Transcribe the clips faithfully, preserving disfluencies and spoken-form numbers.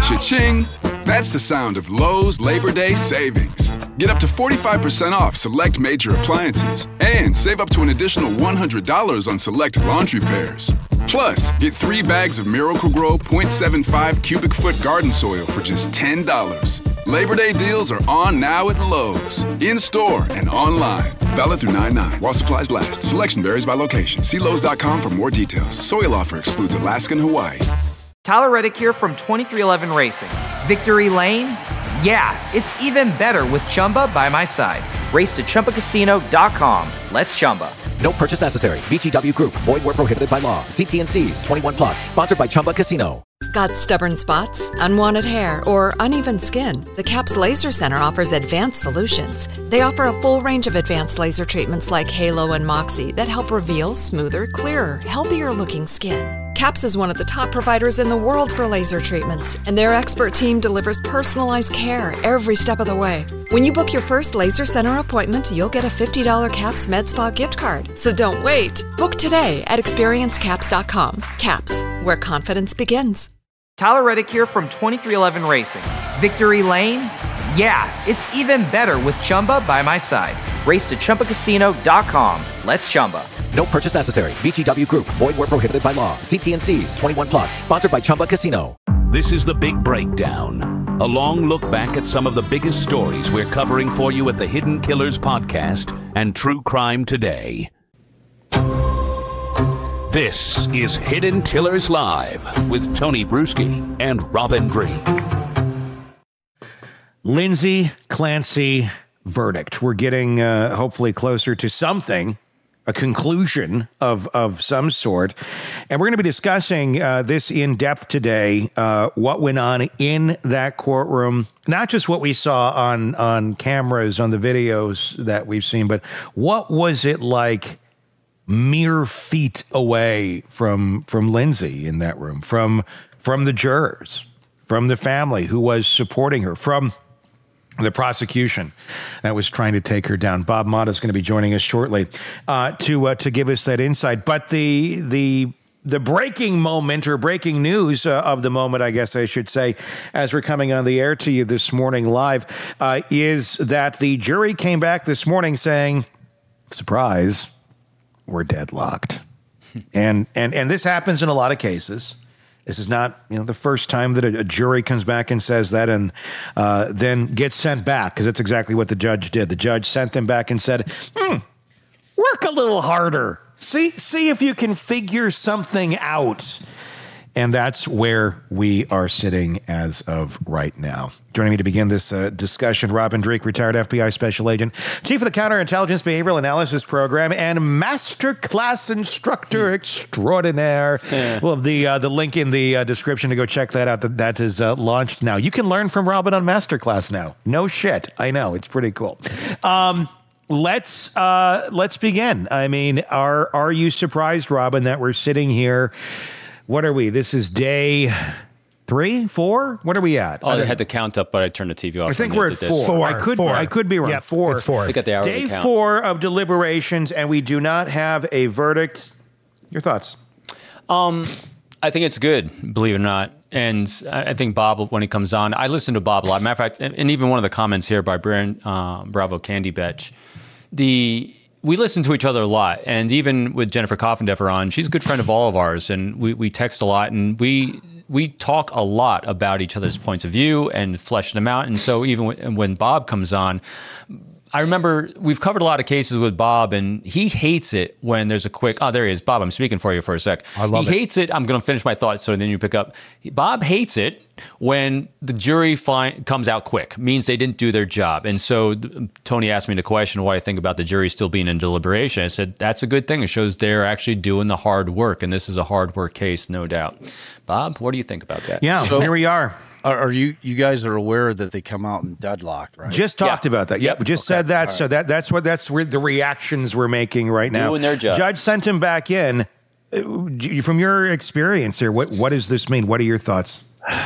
Cha-ching! That's the sound of Lowe's Labor Day savings. Get up to forty-five percent off select major appliances and save up to an additional one hundred dollars on select laundry pairs. Plus, get three bags of Miracle-Gro point seven five cubic foot garden soil for just ten dollars. Labor Day deals are on now at Lowe's, in-store and online. Valid through nine nine while supplies last. Selection varies by location. See Lowe's dot com for more details. Soil offer excludes Alaska and Hawaii. Tyler Reddick here from twenty-three eleven Racing. Victory Lane? Yeah, it's even better with Chumba by my side. Race to Chumba Casino dot com. Let's Chumba. No purchase necessary. V G W Group. Void where prohibited by law. See T and C's. twenty-one plus. Sponsored by Chumba Casino. Got stubborn spots, unwanted hair, or uneven skin? The C A P S Laser Center offers advanced solutions. They offer a full range of advanced laser treatments like Halo and Moxie that help reveal smoother, clearer, healthier-looking skin. C A P S is one of the top providers in the world for laser treatments, and their expert team delivers personalized care every step of the way. When you book your first Laser Center appointment, you'll get a fifty dollars C A P S Med Spa gift card. So don't wait. Book today at experience caps dot com. C A P S, where confidence begins. Tyler Reddick here from twenty-three eleven Racing. Victory Lane? Yeah, it's even better with Chumba by my side. Race to Chumba Casino dot com. Let's Chumba. No purchase necessary. V G W Group. Void where prohibited by law. See T and C's. twenty-one plus. Sponsored by Chumba Casino. This is The Big Breakdown. A long look back at some of the biggest stories we're covering for you at the Hidden Killers podcast and True Crime Today. This is Hidden Killers Live with Tony Bruschi and Robin Drake. Lindsay Clancy verdict. We're getting uh, hopefully closer to something, a conclusion of, of some sort. And we're going to be discussing uh, this in depth today, uh, what went on in that courtroom, not just what we saw on, on cameras, on the videos that we've seen, but what was it like mere feet away from from Lindsay in that room, from from the jurors, from the family who was supporting her, from the prosecution that was trying to take her down. Bob Motta is going to be joining us shortly uh, to uh, to give us that insight. But the the the breaking moment or breaking news uh, of the moment, I guess I should say, as we're coming on the air to you this morning live, uh, is that the jury came back this morning saying, surprise, we're deadlocked. and and and this happens in a lot of cases. This is not, you know, the first time that a, a jury comes back and says that and uh, then gets sent back, because that's exactly what the judge did. The judge sent them back and said, hmm, work a little harder. See, see if you can figure something out. And that's where we are sitting as of right now. Joining me to begin this uh, discussion, Robin Drake, retired F B I special agent, chief of the Counterintelligence Behavioral Analysis Program, and masterclass instructor extraordinaire. Yeah. We'll have the, uh, the link in the uh, description to go check that out. That, that is uh, launched now. You can learn from Robin on Masterclass now. No shit. I know. It's pretty cool. Um, let's uh, let's begin. I mean, are are you surprised, Robin, that we're sitting here? What are we? This is day three, four? What are we at? Oh, I had the count up, but I turned the T V off. I think we're at four. four. I could, four. I could be wrong. Yep, four. It's four. Look at the hourly Day count. four of deliberations, and we do not have a verdict. Your thoughts? Um, I think it's good, believe it or not. And I think Bob, when he comes on, I listen to Bob a lot. Matter of fact, and even one of the comments here by Brian uh, Bravo Candy Betch, the... we listen to each other a lot, and even with Jennifer Coffendeffer on, she's a good friend of all of ours, and we, we text a lot, and we we talk a lot about each other's points of view and flesh them out. And so even when, when Bob comes on, I remember we've covered a lot of cases with Bob, and he hates it when there's a quick, oh, there he is. Bob, I'm speaking for you for a sec. I love he it. He hates it. I'm going to finish my thoughts, so then you pick up. Bob hates it when the jury find, comes out quick, means they didn't do their job. And so Tony asked me the question, what I think about the jury still being in deliberation. I said, that's a good thing. It shows they're actually doing the hard work, and this is a hard work case, no doubt. Bob, what do you think about that? Yeah, So- here we are. Are, are you you guys are aware that they come out and deadlocked, right? Just talked Yeah. about that. Yep, Yep. we just Okay. said that. All So that that's what that's where the reactions we're making right now. Doing their job. Judge sent him back in. Uh, From your experience here, what what does this mean? What are your thoughts?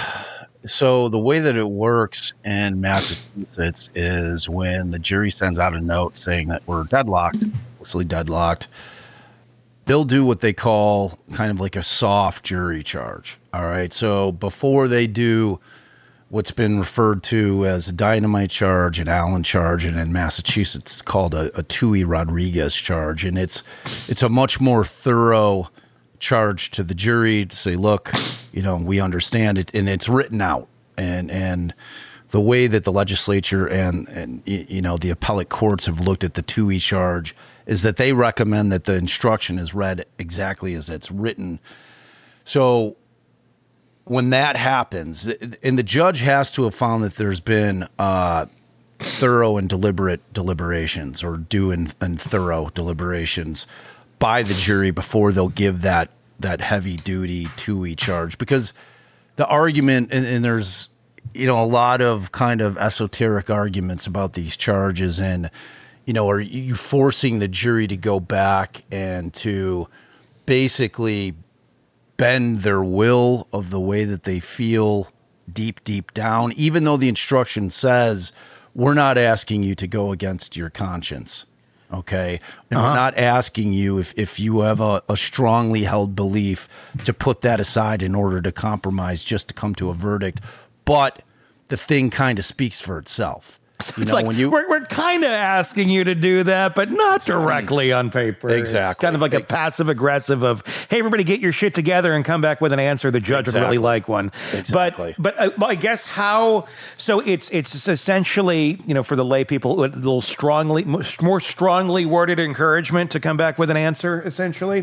So the way that it works in Massachusetts is when the jury sends out a note saying that we're deadlocked, mostly deadlocked, they'll do what they call kind of like a soft jury charge. All right. So before they do what's been referred to as a dynamite charge, an Allen charge, and in Massachusetts it's called a, a Tui Rodriguez charge. And it's it's a much more thorough charge to the jury to say, look, you know, we understand it, and it's written out. And and the way that the legislature and, and you know, the appellate courts have looked at the Tui charge is that they recommend that the instruction is read exactly as it's written. So when that happens, and the judge has to have found that there's been uh, thorough and deliberate deliberations or due and, and thorough deliberations by the jury before they'll give that that heavy duty Tui charge. Because the argument, and, and there's, you know, a lot of kind of esoteric arguments about these charges, and, you know, are you forcing the jury to go back and to basically bend their will of the way that they feel deep, deep down, even though the instruction says we're not asking you to go against your conscience. Okay. And Uh-huh. we're not asking you if, if you have a, a strongly held belief to put that aside in order to compromise just to come to a verdict. But the thing kind of speaks for itself. You It's know, like when you, we're, we're kind of asking you to do that, but not directly on paper. Exactly. It's kind of like a Ex- passive aggressive of, hey, everybody get your shit together and come back with an answer the judge would Exactly. really like one. Exactly. But but uh, well, I guess how so it's it's essentially, you know, for the lay people, a little strongly more strongly worded encouragement to come back with an answer, essentially.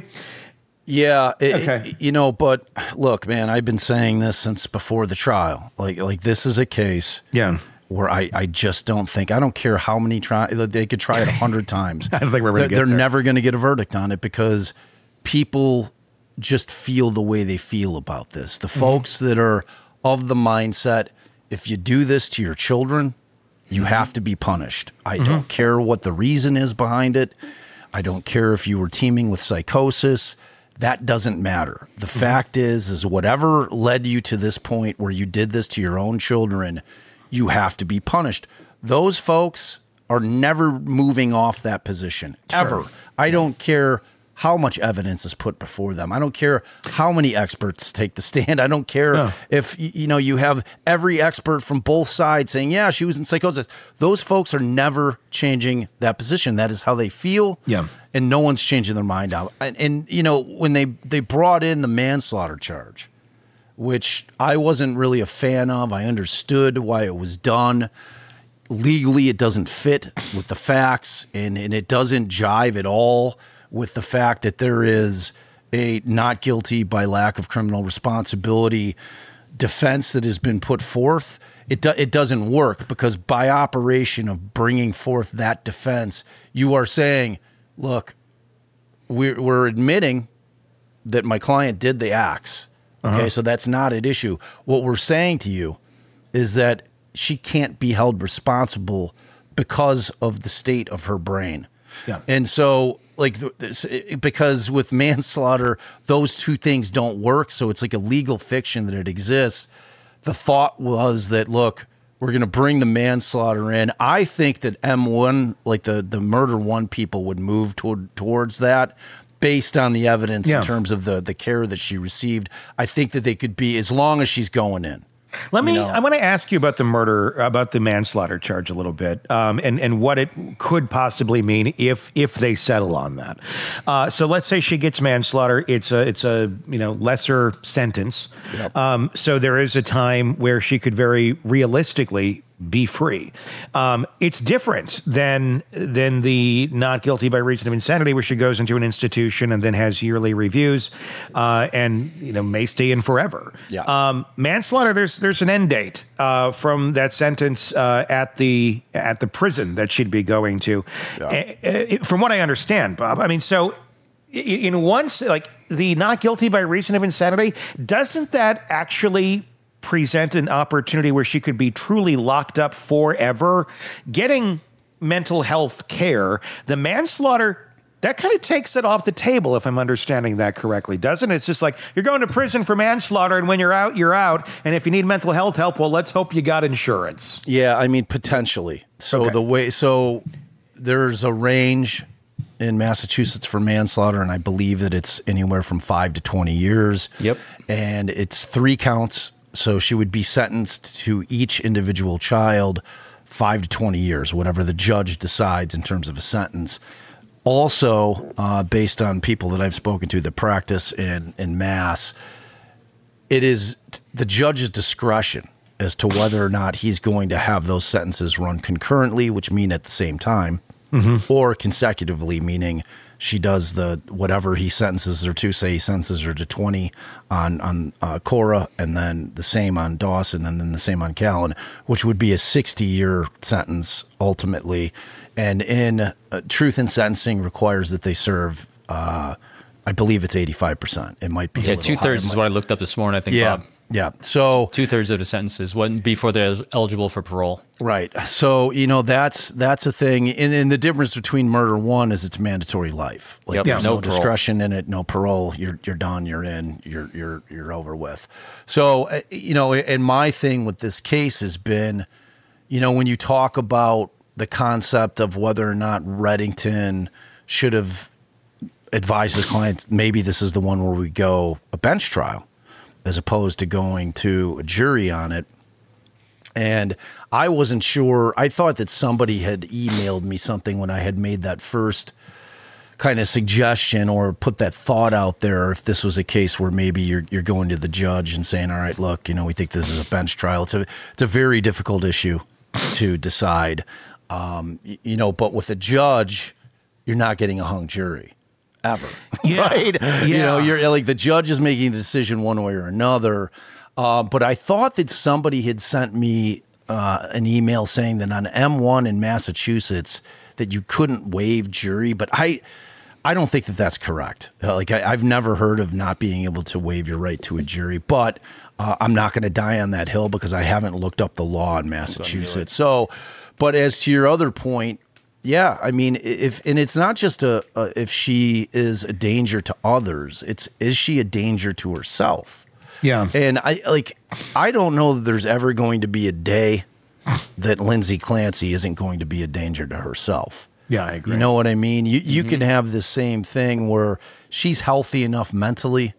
Yeah, it, Okay. it- you know, but look, man, I've been saying this since before the trial. Like, like this is a case, Yeah. where I, I just don't think, I don't care how many try, they could try it a hundred times. I don't think we're gonna they're, get they're there. never going to get a verdict on it because people just feel the way they feel about this. The Mm-hmm. folks that are of the mindset, if you do this to your children, you Mm-hmm. have to be punished. I don't care what the reason is behind it. I don't care if you were teeming with psychosis. That doesn't matter. The Mm-hmm. fact is, is whatever led you to this point where you did this to your own children, you have to be punished. Those folks are never moving off that position, ever. I don't care how much evidence is put before them. I don't care how many experts take the stand. I don't care No. if, y- you know, you have every expert from both sides saying, yeah, she was in psychosis. Those folks are never changing that position. That is how they feel. Yeah. And no one's changing their mind out. And, and you know, when they, they brought in the manslaughter charge, which I wasn't really a fan of. I understood why it was done. Legally, it doesn't fit with the facts, and, and it doesn't jive at all with the fact that there is a not guilty by lack of criminal responsibility defense that has been put forth. It, do, it doesn't work because by operation of bringing forth that defense, you are saying, look, we're, we're admitting that my client did the acts. Okay, so that's not at issue. What we're saying to you is that she can't be held responsible because of the state of her brain. Yeah. And so, like, th- this, it- because with manslaughter, those two things don't work. So it's like a legal fiction that it exists. The thought was that, look, we're going to bring the manslaughter in. I think that M one, like the, the murder one people would move toward, towards that. Based on the evidence Yeah. in terms of the, the care that she received, I think that they could be, as long as she's going in. Let me. know. I want to ask you about the murder, about the manslaughter charge a little bit, um, and and what it could possibly mean if if they settle on that. Uh, so let's say she gets manslaughter. It's a it's a you know lesser sentence. Um, so there is a time where she could very realistically be free. Um, it's different than than the not guilty by reason of insanity, where she goes into an institution and then has yearly reviews, uh, and you know may stay in forever. Yeah. Um, manslaughter. There's there's an end date uh, from that sentence uh, at the at the prison that she'd be going to. Uh, uh, from what I understand, Bob. I mean, so i- in one s- like the not guilty by reason of insanity, doesn't that actually present an opportunity where she could be truly locked up forever, getting mental health care? The manslaughter, that kind of takes it off the table, if I'm understanding that correctly, doesn't it? It's just like you're going to prison for manslaughter, and when you're out, you're out. And if you need mental health help, well, let's hope you got insurance. Yeah, I mean, potentially. So Okay. the way, so there's a range in Massachusetts for manslaughter, and I believe that it's anywhere from five to twenty years. Yep. And it's three counts. So she would be sentenced to each individual child five to twenty years, whatever the judge decides in terms of a sentence. Also, uh, based on people that I've spoken to that practice in, in Mass, it is the judge's discretion as to whether or not he's going to have those sentences run concurrently, which mean at the same time, mm-hmm. or consecutively, meaning she does the whatever he sentences her to. Say he sentences her to twenty on on uh, Cora, and then the same on Dawson, and then the same on Callan, which would be a sixty-year sentence ultimately. And in uh, truth in sentencing requires that they serve, uh, I believe it's eighty-five percent. It might be yeah, a two thirds is might, what I looked up this morning. I think. Yeah, Bob. yeah. So two thirds of the sentences wouldn't before they're eligible for parole. Right. So, you know, that's that's a thing. And, and the difference between murder one is it's mandatory life. Like Yep, there's no no, parole. discretion in it, no parole. You're you're done, you're in, you're you're you're over with. So, uh, you know, and my thing with this case has been, you know, when you talk about the concept of whether or not Reddington should have advised his clients, maybe this is the one where we go a bench trial as opposed to going to a jury on it. And I wasn't sure. I thought that somebody had emailed me something when I had made that first kind of suggestion or put that thought out there. If this was a case where maybe you're you're going to the judge and saying, "All right, look, you know, we think this is a bench trial." It's a it's a very difficult issue to decide, um, you, you know. But with a judge, you're not getting a hung jury ever, Yeah. right? Yeah. You know, you're like the judge is making a decision one way or another. Uh, but I thought that somebody had sent me uh, an email saying that on M one in Massachusetts that you couldn't waive jury, but I I don't think that that's correct. Uh, like I, I've never heard of not being able to waive your right to a jury, but uh, I'm not going to die on that hill because I haven't looked up the law in Massachusetts. So, but as to your other point, yeah, I mean, if and it's not just a, a if she is a danger to others, it's is she a danger to herself? Yeah. And I like I don't know that there's ever going to be a day that Lindsay Clancy isn't going to be a danger to herself. Yeah, I agree. You know what I mean? You you Mm-hmm. can have the same thing where she's healthy enough mentally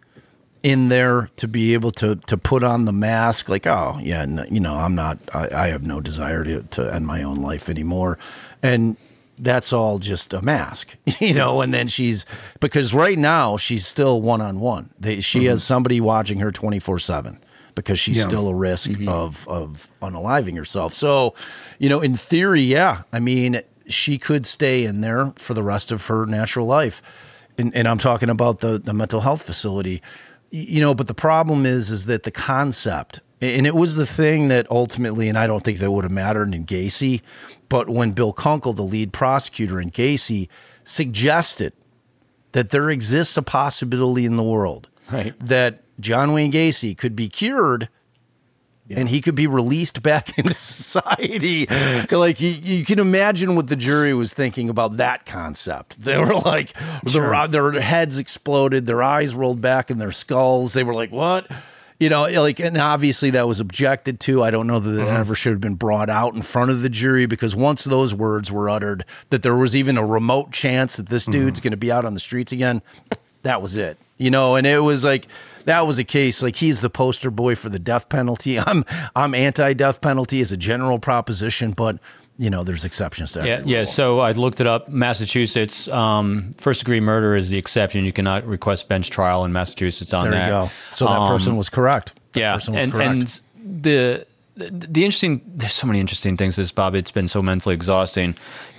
in there to be able to to put on the mask like, oh, yeah, no, you know, I'm not I, I have no desire to, to end my own life anymore. And that's all just a mask, you know, and then she's, because right now she's still one-on-one. They, she mm-hmm. has somebody watching her twenty-four seven because she's Yeah. still a risk Mm-hmm. of, of unaliving herself. So, you know, in theory, yeah, I mean, she could stay in there for the rest of her natural life. And, and I'm talking about the, the mental health facility, Y- you know, but the problem is, is that the concept, and it was the thing that ultimately, and I don't think that would have mattered in Gacy, but when Bill Kunkel, the lead prosecutor in Gacy, suggested that there exists a possibility in the world Right. that John Wayne Gacy could be cured and he could be released back into society. Like, you, you can imagine what the jury was thinking about that concept. They were like, their, their heads exploded, their eyes rolled back in their skulls. They were like, what? You know, like, and obviously that was objected to. I don't know that it Mm-hmm. ever should have been brought out in front of the jury, because once those words were uttered, that there was even a remote chance that this dude's Mm-hmm. going to be out on the streets again, that was it. You know, and it was like, that was a case, like, he's the poster boy for the death penalty. I'm I'm anti-death penalty as a general proposition, but, you know, there's exceptions to that. Yeah, yeah. So I looked it up. Massachusetts, um, first degree murder is the exception. You cannot request bench trial in Massachusetts on There that. you go. So that Um, person was correct. That yeah, person was and correct. and the the interesting. There's so many interesting things. This, Bob. It's been so mentally exhausting.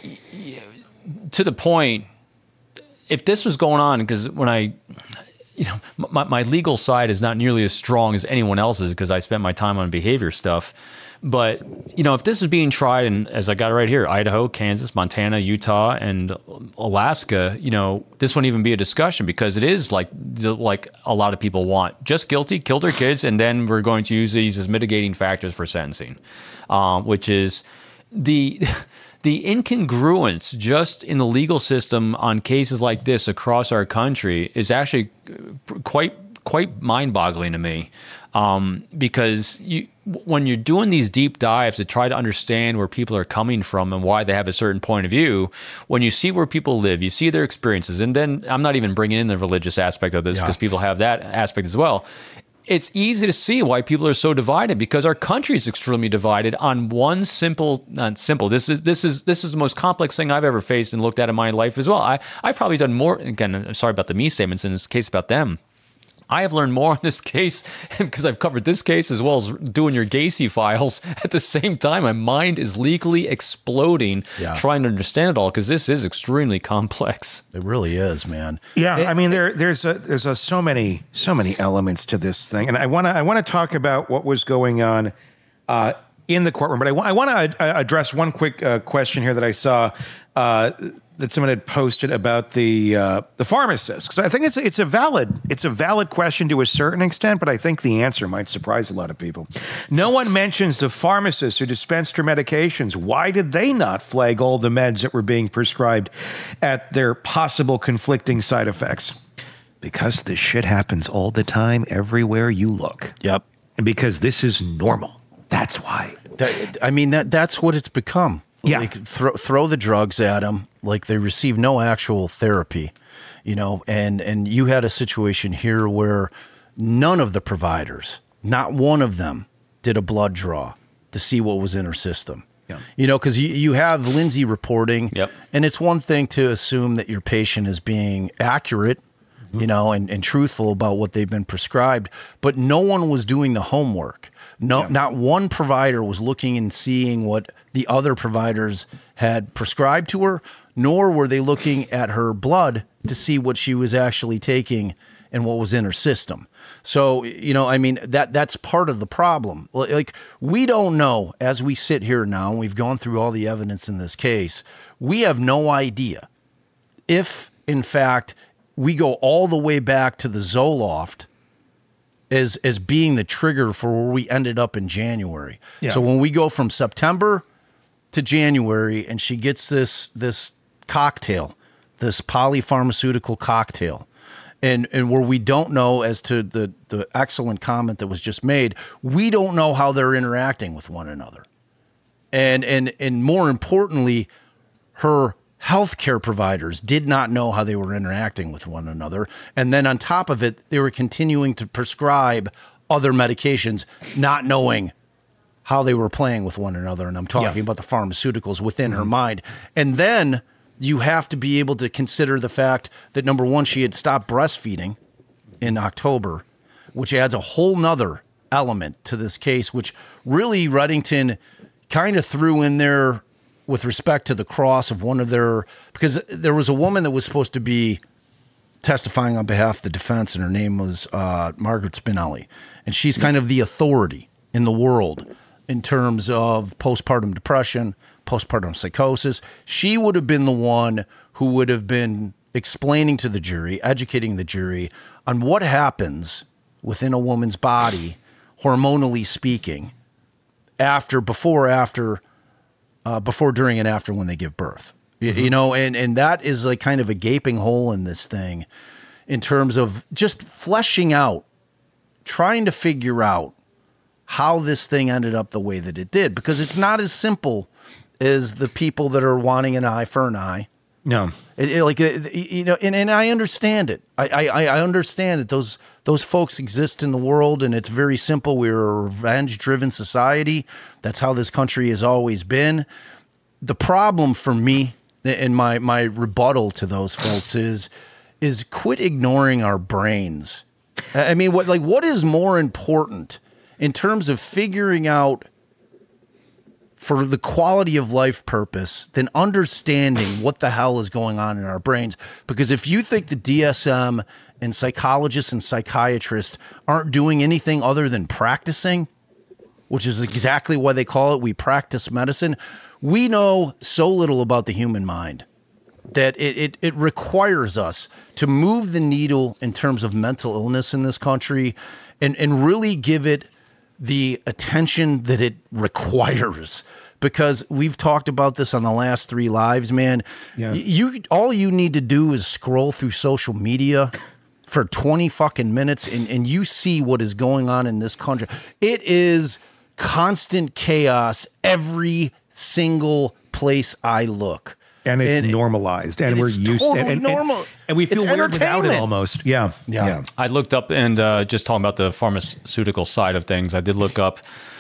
To the point, if this was going on, because when I, you know, my, my legal side is not nearly as strong as anyone else's because I spent my time on behavior stuff. But, you know, if this is being tried in, as I got it right here, Idaho, Kansas, Montana, Utah, and Alaska, you know, this wouldn't even be a discussion because it is like like a lot of people want. Just guilty, killed their kids, and then we're going to use these as mitigating factors for sentencing, um, which is the... The incongruence just in the legal system on cases like this across our country is actually quite quite mind-boggling to me, um, because you, when you're doing these deep dives to try to understand where people are coming from and why they have a certain point of view, when you see where people live, you see their experiences, and then I'm not even bringing in the religious aspect of this because Yeah. people have that aspect as well. it's easy to see why people are so divided, because our country is extremely divided on one simple, not simple. This is this is this is the most complex thing I've ever faced and looked at in my life as well. I I've probably done more. Again, I'm sorry about the me statements in this case about them. I have learned more in this case because I've covered this case as well as doing your Gacy files at the same time. My mind is legally exploding yeah. trying to understand it all, because this is extremely complex. It really is, man. Yeah, it, I mean, there there's a, there's a, so many so many elements to this thing, and I want to I want to talk about what was going on uh, in the courtroom. But I, I want to address one quick uh, question here that I saw. Uh, that someone had posted about the uh, the pharmacist, because I think it's it's a valid it's a valid question to a certain extent, but I think the answer might surprise a lot of people. No one mentions the pharmacists who dispensed her medications. Why did they not flag all the meds that were being prescribed at their possible conflicting side effects? Because this shit happens all the time, everywhere you look. Yep, and because this is normal. That's why. That, I mean, that that's what it's become. Yeah, like, throw throw the drugs at them. Like, they receive no actual therapy, you know. And and you had a situation here where none of the providers, not one of them, did a blood draw to see what was in her system. Yeah. You know, because you, you have Lindsay reporting, yep. and it's one thing to assume that your patient is being accurate, mm-hmm. you know, and, and truthful about what they've been prescribed, but no one was doing the homework. No, yeah. Not one provider was looking and seeing what the other providers had prescribed to her, nor were they looking at her blood to see what she was actually taking and what was in her system. So, you know, I mean, that that's part of the problem. Like, we don't know, as we sit here now, and we've gone through all the evidence in this case, we have no idea if, in fact, we go all the way back to the Zoloft as as being the trigger for where we ended up in January. Yeah. So when we go from September to January, and she gets this this cocktail, this polypharmaceutical cocktail, and and where we don't know, as to the the excellent comment that was just made, we don't know how they're interacting with one another, and and and more importantly, her healthcare providers did not know how they were interacting with one another. And then on top of it, they were continuing to prescribe other medications, not knowing how they were playing with one another. And I'm talking yeah. about the pharmaceuticals within mm-hmm. her mind. And then you have to be able to consider the fact that, number one, she had stopped breastfeeding in October, which adds a whole nother element to this case, which really Reddington kind of threw in there with respect to the cross of one of their, because there was a woman that was supposed to be testifying on behalf of the defense, and her name was uh, Margaret Spinelli. And she's kind of the authority in the world in terms of postpartum depression, postpartum psychosis. She would have been the one who would have been explaining to the jury, educating the jury on what happens within a woman's body, hormonally speaking, after, before, after, Uh, before, during, and after when they give birth. Mm-hmm. You, you know, and, and that is like kind of a gaping hole in this thing in terms of just fleshing out, trying to figure out how this thing ended up the way that it did, because it's not as simple as the people that are wanting an eye for an eye. No. It, it, like, it, you know, and, and I understand it. I, I, I understand that those, those folks exist in the world, and it's very simple. We're a revenge-driven society. That's how this country has always been. The problem for me, and my, my rebuttal to those folks is, is quit ignoring our brains. I mean, what, like, what is more important in terms of figuring out for the quality of life purpose than understanding what the hell is going on in our brains? Because if you think the D S M and psychologists and psychiatrists aren't doing anything other than practicing, which is exactly why they call it, we practice medicine, we know so little about the human mind that it, it, it requires us to move the needle in terms of mental illness in this country and, and really give it the attention that it requires, because we've talked about this on the last three lives, man. Yeah. You, all you need to do is scroll through social media for twenty fucking minutes and, and you see what is going on in this country. It is constant chaos every single place I look. And it's And- normalized, and, and we're it's used totally and, and, normal. and, and we feel It's weird without it entertainment. almost. Yeah. Yeah. Yeah. I looked up and uh, just talking about the pharmaceutical side of things, I did look up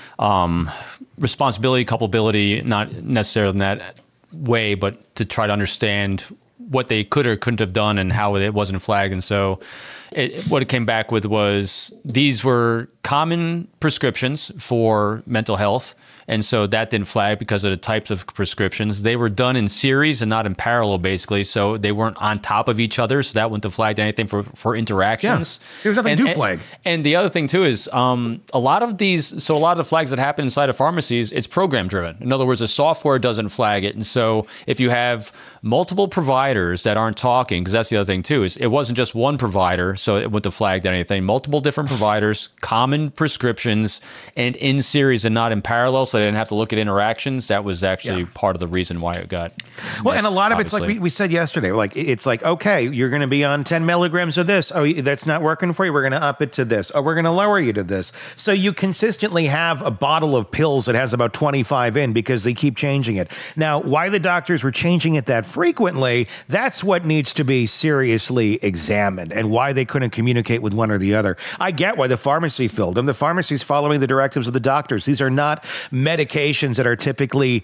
um, responsibility, culpability, not necessarily in that way, but to try to understand what they could or couldn't have done and how it wasn't flagged. And so it, what it came back with was these were common prescriptions for mental health. And so that didn't flag because of the types of prescriptions. They were done in series and not in parallel, basically. So they weren't on top of each other. So that wouldn't have flagged anything for, for interactions. Yeah. There's nothing and, to and, flag. And the other thing, too, is um, a lot of these, so a lot of the flags that happen inside of pharmacies, it's program driven. In other words, the software doesn't flag it. And so if you have multiple providers that aren't talking, because that's the other thing, too, is it wasn't just one provider, so it wouldn't have flagged anything. Multiple different providers, common prescriptions, and in series and not in parallel, so they didn't have to look at interactions. That was actually Yeah. part of the reason why it got Well, and a missed, lot of it's like obviously. we, we said yesterday, like it's like, okay, you're going to be on ten milligrams of this. Oh, that's not working for you. We're going to up it to this. Oh, we're going to lower you to this. So you consistently have a bottle of pills that has about twenty-five in because they keep changing it. Now, why the doctors were changing it that frequently, that's what needs to be seriously examined, and why they couldn't communicate with one or the other. I get why the pharmacy filled them. The pharmacy's following the directives of the doctors. These are not medications that are typically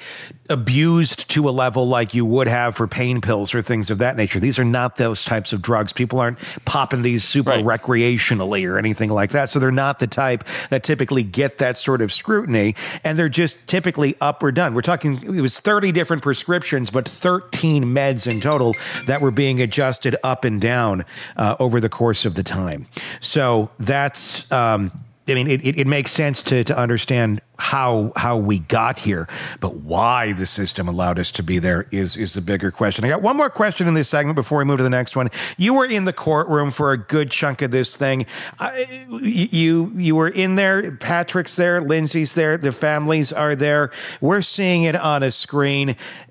abused to a level like you would have for pain pills or things of that nature. These are not those types of drugs. People aren't popping these super Right. recreationally or anything like that. So they're not the type that typically get that sort of scrutiny, and they're just typically up or done. We're talking, it was thirty different prescriptions, but thirteen meds in total that were being adjusted up and down uh, over the course of the time. So that's, um, I mean, it, it, it makes sense to to understand how how we got here, but why the system allowed us to be there is is the bigger question. I got one more question in this segment before we move to the next one. You were in the courtroom for a good chunk of this thing. I, you you were in there. Patrick's there. Lindsay's there. The families are there. We're seeing it on a screen.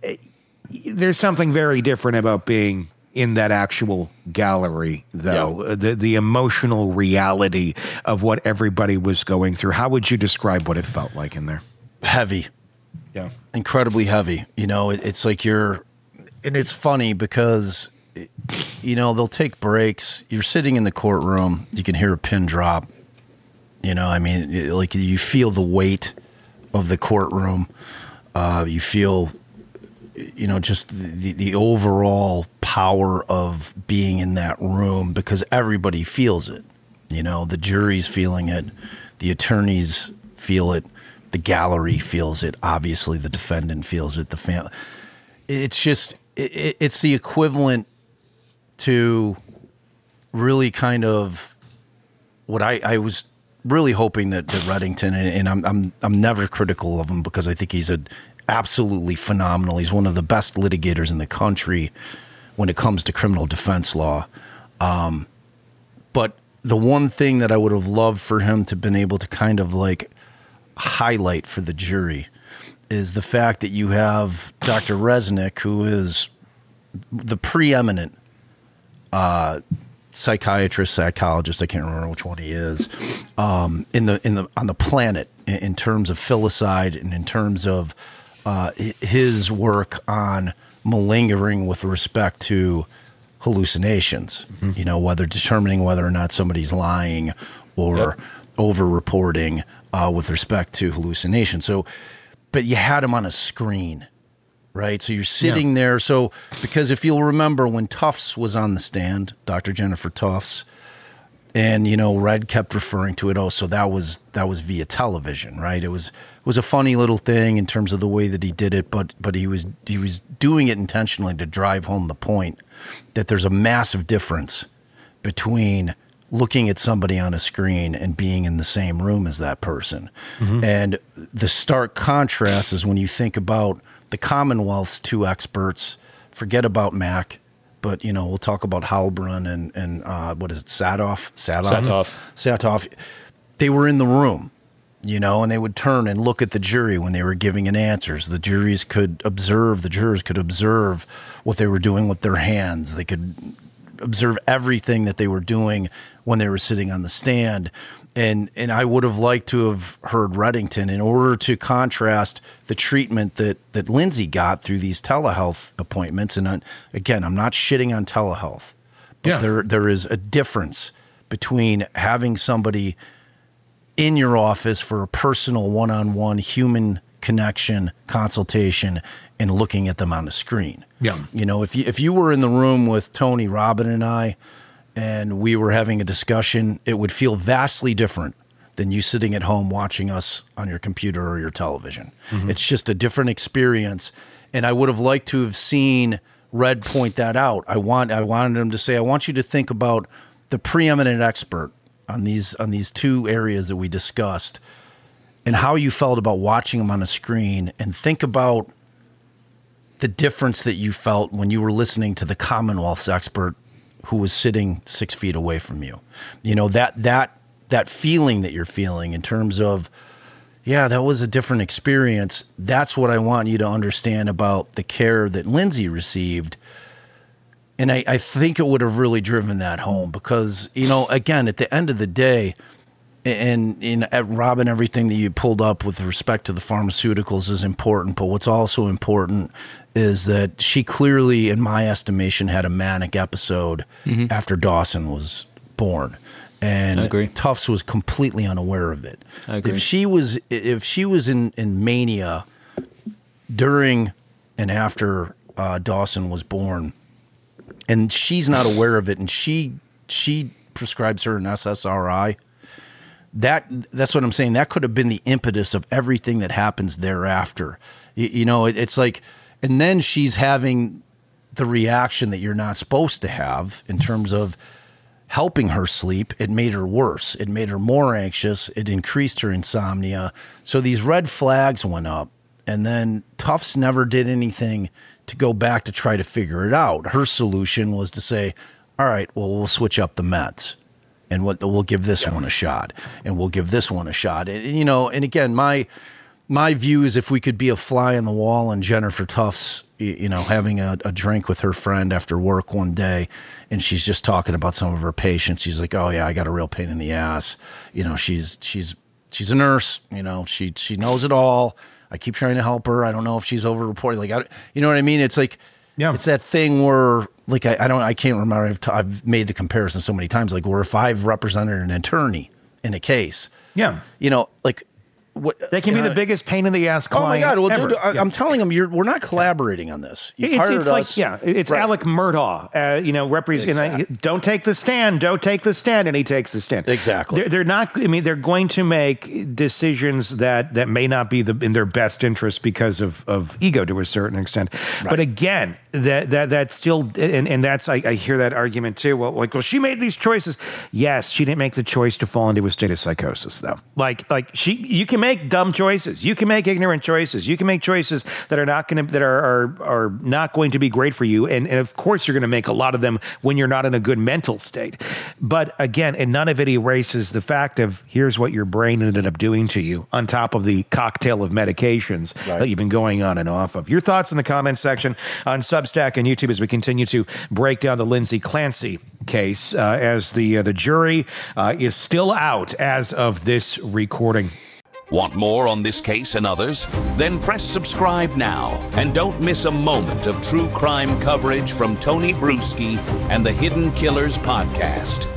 There's something very different about being in that actual gallery, though. Yeah. The the emotional reality of what everybody was going through. How would you describe what it felt like in there? Heavy. Yeah. Incredibly heavy. You know, it, it's like you're, and it's funny because, you know, they'll take breaks. You're sitting in the courtroom. You can hear a pin drop. You know, I mean, it, like you feel the weight of the courtroom. Uh, you feel, you know, just the, the overall power of being in that room because everybody feels it. You know, the jury's feeling it, the attorneys feel it, the gallery feels it. Obviously, the defendant feels it. The family. It's just, it, it's the equivalent to really kind of what I, I was really hoping that, that Reddington, and, and I'm, I'm, I'm never critical of him because I think he's a absolutely phenomenal. He's one of the best litigators in the country when it comes to criminal defense law. Um, but the one thing that I would have loved for him to been able to kind of like highlight for the jury is the fact that you have Doctor Resnick, who is the preeminent uh, psychiatrist, psychologist, I can't remember which one he is, um, in the in the on the planet in, in terms of filicide and in terms of uh, his work on malingering with respect to hallucinations. Mm-hmm. You know, whether determining whether or not somebody's lying or yep. over-reporting uh, with respect to hallucination. So, but you had him on a screen. Right. So you're sitting yeah. there. So because if you'll remember when Tufts was on the stand, Doctor Jennifer Tufts, and, you know, Red kept referring to it. Oh, so that was that was via television. Right. It was it was a funny little thing in terms of the way that he did it. But but he was he was doing it intentionally to drive home the point that there's a massive difference between looking at somebody on a screen and being in the same room as that person. Mm-hmm. And the stark contrast is when you think about the Commonwealth's two experts, forget about Mack, but, you know, we'll talk about Halbrun and, and uh, what is it, Satoff? Satoff? Satoff. Satoff. They were in the room, you know, and they would turn and look at the jury when they were giving an answers. The juries could observe, the jurors could observe what they were doing with their hands. They could observe everything that they were doing when they were sitting on the stand. And and I would have liked to have heard Reddington in order to contrast the treatment that, that Lindsay got through these telehealth appointments. And I, again, I'm not shitting on telehealth, but Yeah. there there is a difference between having somebody in your office for a personal one-on-one human connection consultation and looking at them on the screen. Yeah. You know, if you, if you were in the room with Tony, Robin, and I, and we were having a discussion, it would feel vastly different than you sitting at home watching us on your computer or your television. Mm-hmm. It's just a different experience. And I would have liked to have seen Red point that out. I want, I wanted him to say, I want you to think about the preeminent expert on these, on these two areas that we discussed and how you felt about watching them on a screen, and think about the difference that you felt when you were listening to the Commonwealth's expert who was sitting six feet away from you. You know, that that that feeling that you're feeling in terms of, yeah, that was a different experience. That's what I want you to understand about the care that Lindsay received. And I, I think it would have really driven that home because, you know, again, at the end of the day, and in at Robin, everything that you pulled up with respect to the pharmaceuticals is important. But what's also important is that she clearly, in my estimation, had a manic episode mm-hmm. after Dawson was born. And I agree. Tufts was completely unaware of it. I agree. If she was, if she was in, in mania during and after uh, Dawson was born, and she's not aware of it, and she she prescribes her an S S R I, that that's what I'm saying. That could have been the impetus of everything that happens thereafter. You, you know, it, it's like, and then she's having the reaction that you're not supposed to have in terms of helping her sleep. It made her worse. It made her more anxious. It increased her insomnia. So these red flags went up, and then Tufts never did anything to go back to try to figure it out. Her solution was to say, all right, well, we'll switch up the meds, and what we'll give this yeah. one a shot, and we'll give this one a shot. And, you know, and again, my my view is if we could be a fly on the wall and Jennifer Tufts, you know, having a, a drink with her friend after work one day, and she's just talking about some of her patients. She's like, oh yeah, I got a real pain in the ass. You know, she's, she's, she's a nurse, you know, she, she knows it all. I keep trying to help her. I don't know if she's over reporting. Like, I, you know what I mean? It's like, yeah. it's that thing where like, I, I don't, I can't remember. I've, t- I've made the comparison so many times, like where if I've represented an attorney in a case, yeah, you know, like, What, they can be uh, the biggest pain in the ass client. Oh my God! Well, ever. dude, I, yeah. I'm telling them, you're we're not collaborating on this. You've it's, hired it's us. like, yeah, it's right. Alec Murdaugh. Uh, you know, represent. Exactly. Don't take the stand. Don't take the stand, and he takes the stand. Exactly. They're, they're not. I mean, they're going to make decisions that that may not be the, in their best interest because of, of ego to a certain extent. Right. But again, that that that's still, and and that's I, I hear that argument too. Well, like, well, she made these choices. Yes, she didn't make the choice to fall into a state of psychosis, though. Like like she, you can make dumb choices. You can make ignorant choices. You can make choices that are not going to that are, are are not going to be great for you. And, and of course, you're going to make a lot of them when you're not in a good mental state. But again, and none of it erases the fact of here's what your brain ended up doing to you on top of the cocktail of medications right. that you've been going on and off of. Your thoughts in the comments section on Substack and YouTube as we continue to break down the Lindsay Clancy case uh, as the uh, the jury uh, is still out as of this recording. Want more on this case and others? Then press subscribe now and don't miss a moment of true crime coverage from Tony Bruschi and the Hidden Killers podcast.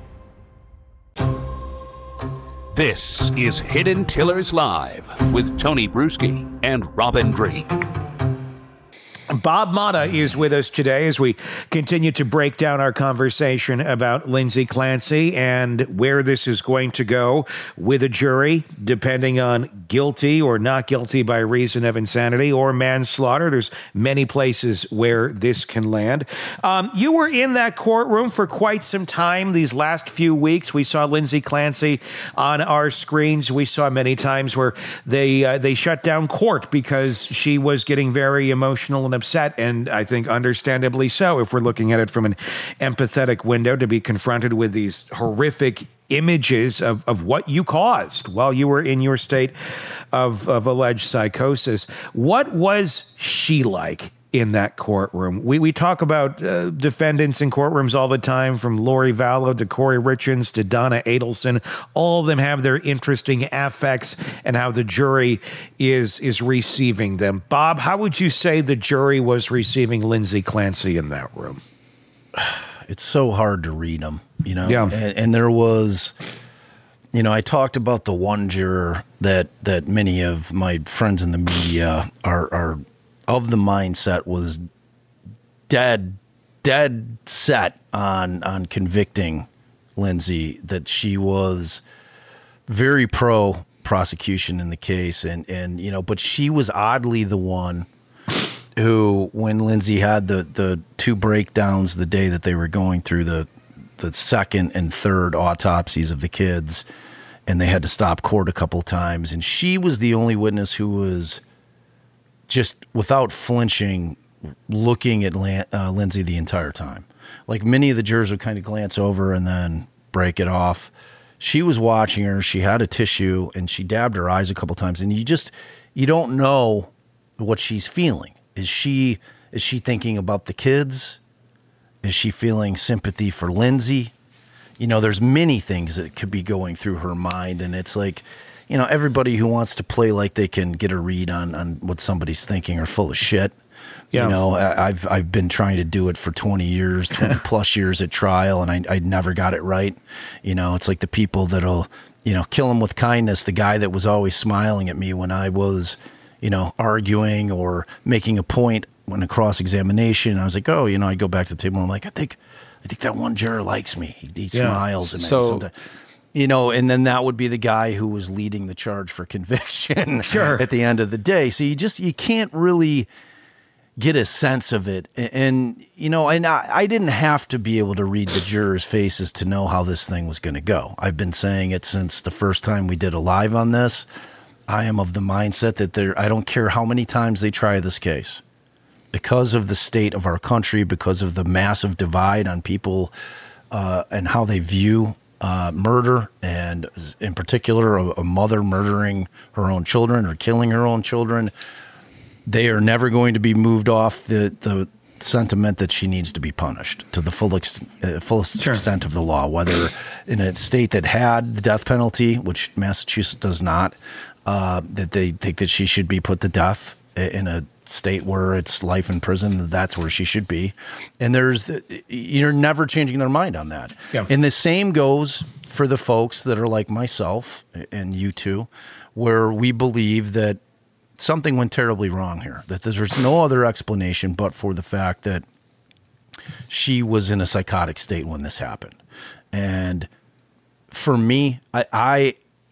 This is Hidden Killers Live with Tony Bruschi and Robin Drake. Bob Motta is with us today as we continue to break down our conversation about Lindsay Clancy and where this is going to go with a jury, depending on guilty or not guilty by reason of insanity or manslaughter. There's many places where this can land. Um, you were in that courtroom for quite some time these last few weeks. We saw Lindsay Clancy on our screens. We saw many times where they uh, they shut down court because she was getting very emotional and upset, and I think understandably so if we're looking at it from an empathetic window, to be confronted with these horrific images of, of what you caused while you were in your state of, of alleged psychosis. What was she like in that courtroom. We we talk about uh, defendants in courtrooms all the time, from Lori Vallow to Corey Richards to Donna Adelson. All of them have their interesting affects and how the jury is is receiving them. Bob, how would you say the jury was receiving Lindsay Clancy in that room? It's so hard to read them, you know? Yeah. And, and there was, you know, I talked about the one juror that, that many of my friends in the media are, are of the mindset was dead, dead set on, on convicting Lindsay, that she was very pro prosecution in the case. And, and, you know, but she was oddly the one who, when Lindsay had the, the two breakdowns the day that they were going through the, the second and third autopsies of the kids, and they had to stop court a couple times. And she was the only witness who was just without flinching looking at Lan- uh, Lindsay the entire time. Like many of the jurors would kind of glance over and then break it off. She was watching her. She had a tissue and she dabbed her eyes a couple times. And you just, you don't know what she's feeling. Is she, is she thinking about the kids? Is she feeling sympathy for Lindsay? You know, there's many things that could be going through her mind. And it's like, you know, everybody who wants to play like they can get a read on, on what somebody's thinking are full of shit. Yeah. You know, I, I've I've been trying to do it for twenty years, twenty plus years at trial, and I I never got it right. You know, it's like the people that'll, you know, kill him with kindness. The guy that was always smiling at me when I was, you know, arguing or making a point when a cross examination. I was like, oh, you know, I go back to the table and I'm like, I think, I think that one juror likes me. He, he yeah. smiles at me so, sometimes. You know, and then that would be the guy who was leading the charge for conviction sure. at the end of the day. So you just, you can't really get a sense of it. And, and you know, and I, I didn't have to be able to read the jurors' faces to know how this thing was going to go. I've been saying it since the first time we did a live on this. I am of the mindset that there, I don't care how many times they try this case. Because of the state of our country, because of the massive divide on people uh, and how they view Uh, murder, and in particular, a, a mother murdering her own children or killing her own children, they are never going to be moved off the, the sentiment that she needs to be punished to the full ex- uh, fullest sure. extent of the law, whether in a state that had the death penalty, which Massachusetts does not, uh, that they think that she should be put to death. In a state where it's life in prison, that's where she should be. And there's, the, you're never changing their mind on that. Yeah. And the same goes for the folks that are like myself and you two, where we believe that something went terribly wrong here, that there's no other explanation but for the fact that she was in a psychotic state when this happened. And for me, I, I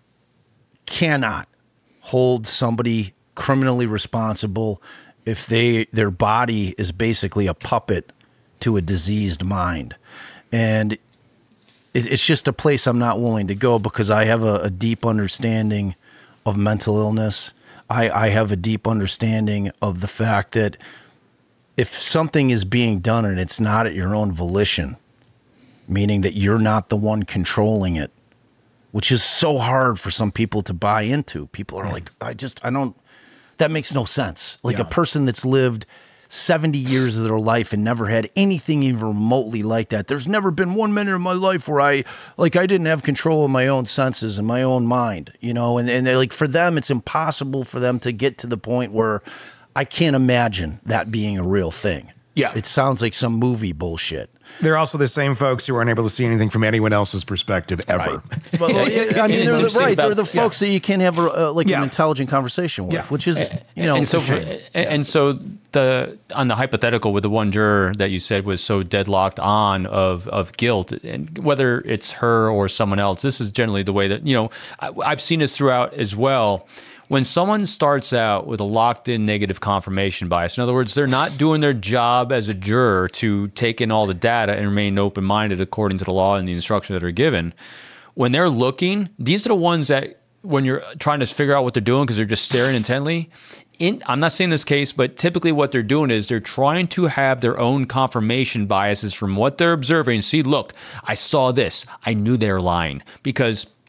cannot hold somebody criminally responsible if they their body is basically a puppet to a diseased mind. And it, it's just a place I'm not willing to go, because I have a, a deep understanding of mental illness. I, I have a deep understanding of the fact that if something is being done and it's not at your own volition, meaning that you're not the one controlling it, which is so hard for some people to buy into. People are like, I just, I don't, that makes no sense. Like yeah. a person that's lived seventy years of their life and never had anything even remotely like that. There's never been one minute of my life where I, like, I didn't have control of my own senses and my own mind, you know, and, and they're like, for them, it's impossible for them to get to the point where I can't imagine that being a real thing. Yeah. It sounds like some movie bullshit. They're also the same folks who aren't able to see anything from anyone else's perspective ever. Right. Well, yeah, I mean, they're the, right. They're the folks yeah. that you can't have a, uh, like yeah. an intelligent conversation with, yeah. which is, you know, and so, for, and so the on the hypothetical with the one juror that you said was so deadlocked on of of guilt, and whether it's her or someone else, this is generally the way that, you know, I, I've seen this throughout as well. When someone starts out with a locked-in negative confirmation bias, in other words, they're not doing their job as a juror to take in all the data and remain open-minded according to the law and the instructions that are given. When they're looking, these are the ones that, when you're trying to figure out what they're doing because they're just staring intently, in, I'm not saying this case, but typically what they're doing is they're trying to have their own confirmation biases from what they're observing. See, look, I saw this. I knew they were lying. Because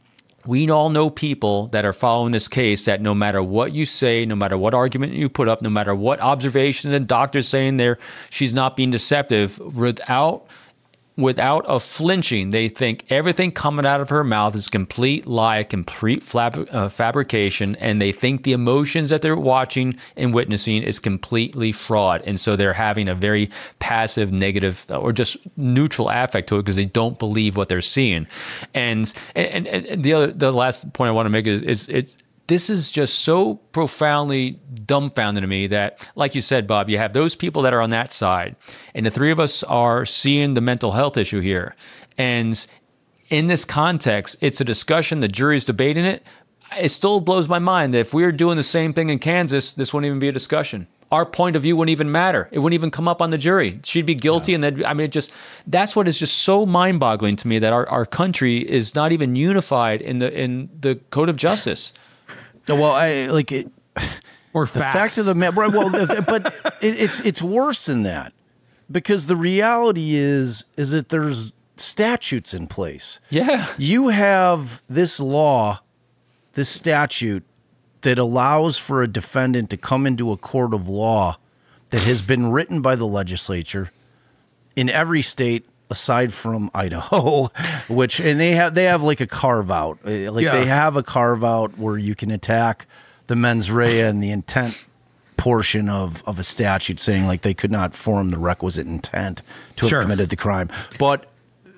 We all know people that are following this case that no matter what you say, no matter what argument you put up, no matter what observations and doctors saying there, she's not being deceptive, without without a flinching, they think everything coming out of her mouth is complete lie, complete flab- uh, fabrication, and they think the emotions that they're watching and witnessing is completely fraud. And so they're having a very passive, negative, or just neutral affect to it because they don't believe what they're seeing. And and, and the other, the last point I want to make is, is it's this is just so profoundly dumbfounding to me that, like you said, Bob, you have those people that are on that side, and the three of us are seeing the mental health issue here. And in this context, it's a discussion, the jury's debating it. It still blows my mind that if we were doing the same thing in Kansas, this wouldn't even be a discussion. Our point of view wouldn't even matter. It wouldn't even come up on the jury. She'd be guilty. Yeah. And then, I mean, it just, that's what is just so mind boggling to me, that our, our country is not even unified in the, in the code of justice. Well, I like it. Or the facts. fact of the matter. Well, but it, it's it's worse than that, because the reality is is that there's statutes in place. Yeah, you have this law, this statute that allows for a defendant to come into a court of law that has been written by the legislature in every state aside from Idaho, which, and they have, they have like a carve out, like yeah. they have a carve out where you can attack the mens rea and the intent portion of, of a statute, saying like they could not form the requisite intent to have sure. committed the crime. But,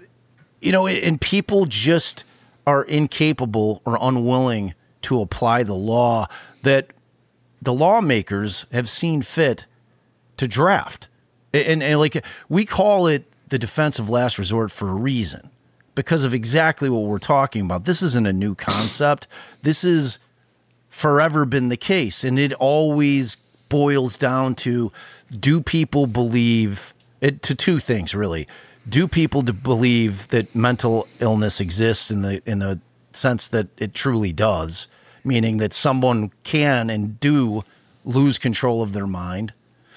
you know, and people just are incapable or unwilling to apply the law that the lawmakers have seen fit to draft. And, and like, we call it the defense of last resort for a reason, because of exactly what we're talking about. This isn't a new concept. This has forever been the case. And it always boils down to, do people believe it, to two things, really. Do people to believe that mental illness exists in the, in the sense that it truly does, meaning that someone can and do lose control of their mind?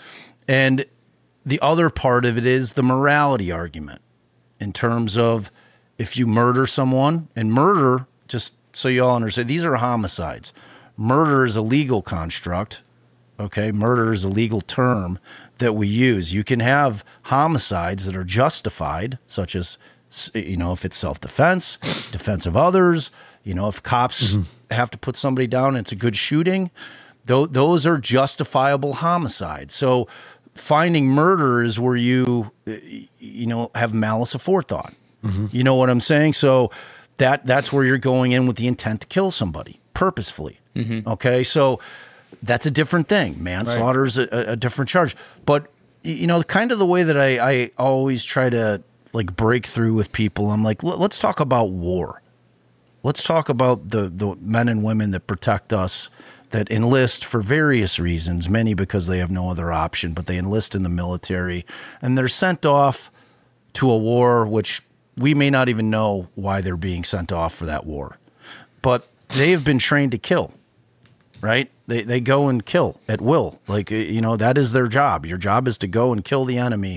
And the other part of it is the morality argument, in terms of, if you murder someone, and murder, just so you all understand, these are homicides. Murder is a legal construct. Okay. Murder is a legal term that we use. You can have homicides that are justified, such as, you know, if it's self-defense, defense of others, you know, if cops mm-hmm. have to put somebody down and it's a good shooting, th- those are justifiable homicides. So finding murder is where you, you know, have malice aforethought. Mm-hmm. You know what I'm saying? So that that's where you're going in with the intent to kill somebody purposefully. Mm-hmm. Okay, so that's a different thing. Manslaughter is right. a, a different charge. But, you know, kind of the way that I, I always try to like break through with people, I'm like, let's talk about war. Let's talk about the the men and women that protect us, that enlist for various reasons, many because they have no other option, but they enlist in the military, and they're sent off to a war which we may not even know why they're being sent off for that war. But they have been trained to kill, right? They they go and kill at will. Like, you know, that is their job. Your job is to go and kill the enemy.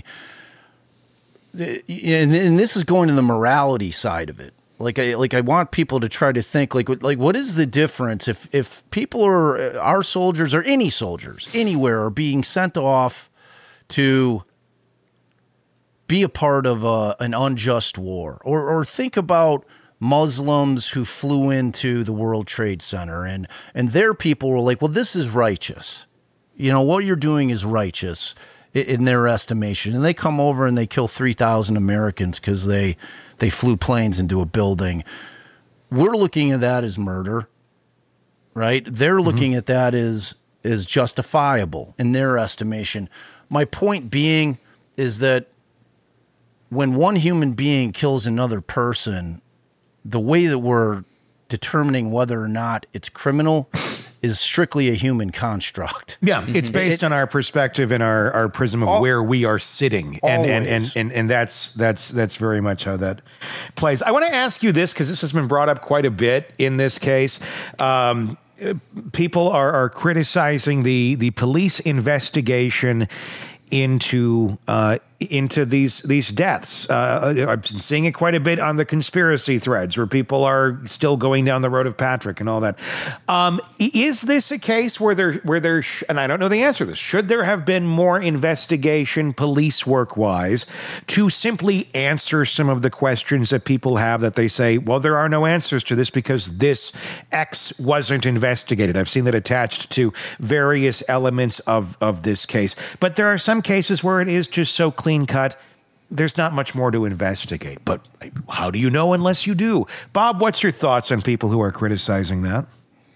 And, and this is going to the morality side of it. Like I like I want people to try to think like like what is the difference if if people are our soldiers or any soldiers anywhere are being sent off to be a part of a, an unjust war, or or think about Muslims who flew into the World Trade Center and and their people were like, well, this is righteous, you know, what you're doing is righteous in their estimation, and they come over and they kill three thousand Americans because they. They flew planes into a building. We're looking at that as murder, right? They're looking mm-hmm. at that as, as justifiable in their estimation. My point being is that when one human being kills another person, the way that we're determining whether or not it's criminal is strictly a human construct. Yeah, it's based it, on our perspective and our, our prism of all, where we are sitting, and and, and and and that's that's that's very much how that plays. I want to ask you this, because this has been brought up quite a bit in this case. Um, people are are criticizing the the police investigation into uh, into these these deaths. Uh, I've been seeing it quite a bit on the conspiracy threads where people are still going down the road of Patrick and all that. Um, is this a case where there where there sh- and I don't know the answer to this, should there have been more investigation police work wise to simply answer some of the questions that people have that they say, well, there are no answers to this because this X wasn't investigated. I've seen that attached to various elements of of this case, but there are some cases where it is just so clean cut, there's not much more to investigate. But how do you know unless you do? Bob, what's your thoughts on people who are criticizing that?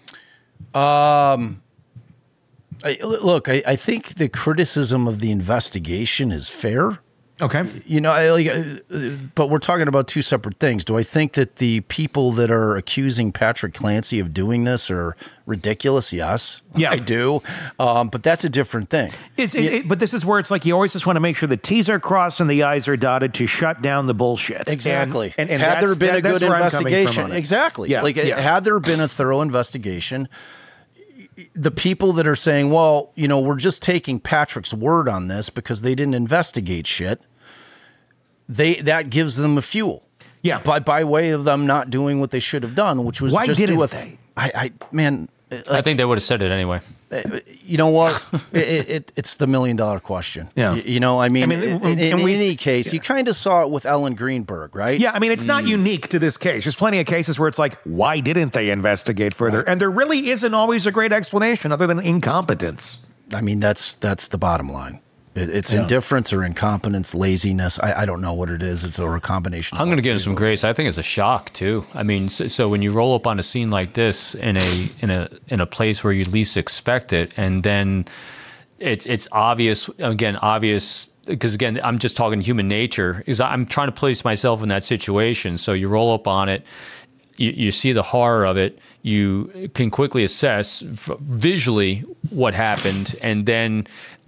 Um, I, look, I, I think the criticism of the investigation is fair. Okay. You know, I, like, uh, but we're talking about two separate things. Do I think that the people that are accusing Patrick Clancy of doing this are ridiculous? Yes, yeah. I do. Um, but that's a different thing. It's, it, it, but this is where it's like you always just want to make sure the T's are crossed and the I's are dotted to shut down the bullshit. Exactly. And, and, and had there been that, a good investigation, exactly. Yeah, like yeah. had there been a thorough investigation, the people that are saying, well, you know, we're just taking Patrick's word on this because they didn't investigate shit. They that gives them a fuel, yeah. By by way of them not doing what they should have done, which was why just didn't do a, they? I, I man, like, I think they would have said it anyway. You know what? it, it, it's the million dollar question. Yeah. You, you know, I mean, I mean in, in, in we, any case, yeah. you kind of saw it with Ellen Greenberg, right? Yeah, I mean, it's not mm. unique to this case. There's plenty of cases where it's like, why didn't they investigate further? Right. And there really isn't always a great explanation other than incompetence. I mean, that's that's the bottom line. It, it's yeah. indifference or incompetence, laziness. I, I don't know what it is. It's or a combination. I'm going to give him some grace. I think it's a shock too. I mean, so, so when you roll up on a scene like this in a in a in a place where you least expect it, and then it's it's obvious again, obvious because again, I'm just talking human nature. Is I'm trying to place myself in that situation. So you roll up on it. You, you see the horror of it. You can quickly assess visually what happened, and then.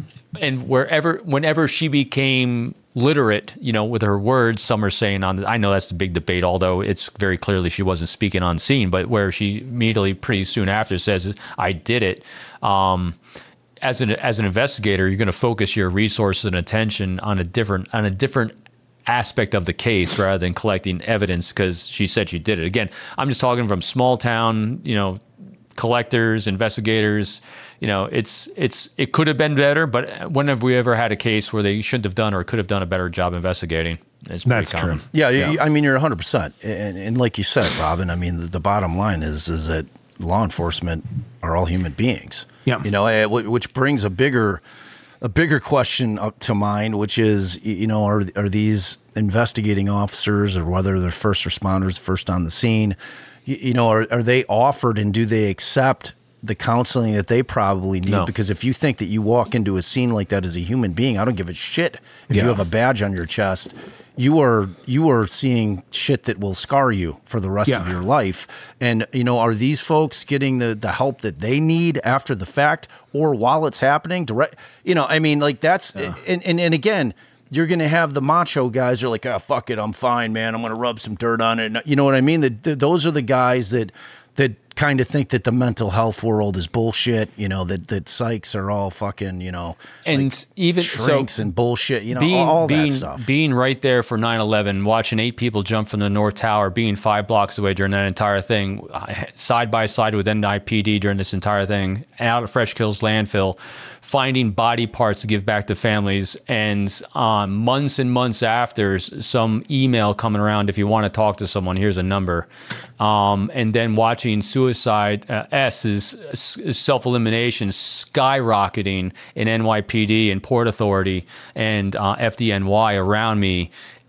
And wherever, whenever she became literate, you know, with her words, some are saying on, the, I know that's the big debate, although it's very clearly she wasn't speaking on scene, but where she immediately, pretty soon after, says, I did it. Um, as an as an investigator, you're going to focus your resources and attention on a different on a different aspect of the case rather than collecting evidence because she said she did it. Again, I'm just talking from small town, you know, collectors, investigators. You know, it's it's it could have been better, but when have we ever had a case where they shouldn't have done or could have done a better job investigating? It's That's common. true. Yeah, yeah, I mean, you're one hundred percent. And, and like you said, Robin, I mean, the, the bottom line is is that law enforcement are all human beings. Yeah. You know, which brings a bigger a bigger question up to mind, which is, you know, are are these investigating officers or whether they're first responders, first on the scene, you, you know, are, are they offered and do they accept the counseling that they probably need? No. Because if you think that you walk into a scene like that as a human being, I don't give a shit if Yeah. you have a badge on your chest. You are you are seeing shit that will scar you for the rest Yeah. of your life. And, you know, are these folks getting the, the help that they need after the fact or while it's happening? Direct, you know, I mean, like that's Yeah. and, and and again, you're going to have the macho guys who are like, oh, fuck it, I'm fine, man. I'm going to rub some dirt on it. You know what I mean? The, the, those are the guys that that kind of think that the mental health world is bullshit, you know, that, that psychs are all fucking, you know, and like even shrinks so and bullshit, you know, being, all being, that stuff. Being right there for nine eleven, watching eight people jump from the North Tower, being five blocks away during that entire thing, side by side with N I P D during this entire thing, out of Fresh Kills landfill, finding body parts to give back to families, and um, months and months after, some email coming around, if you want to talk to someone, here's a number. Um, and then watching suicide, uh, S is self-elimination skyrocketing in N Y P D and Port Authority and uh, F D N Y around me.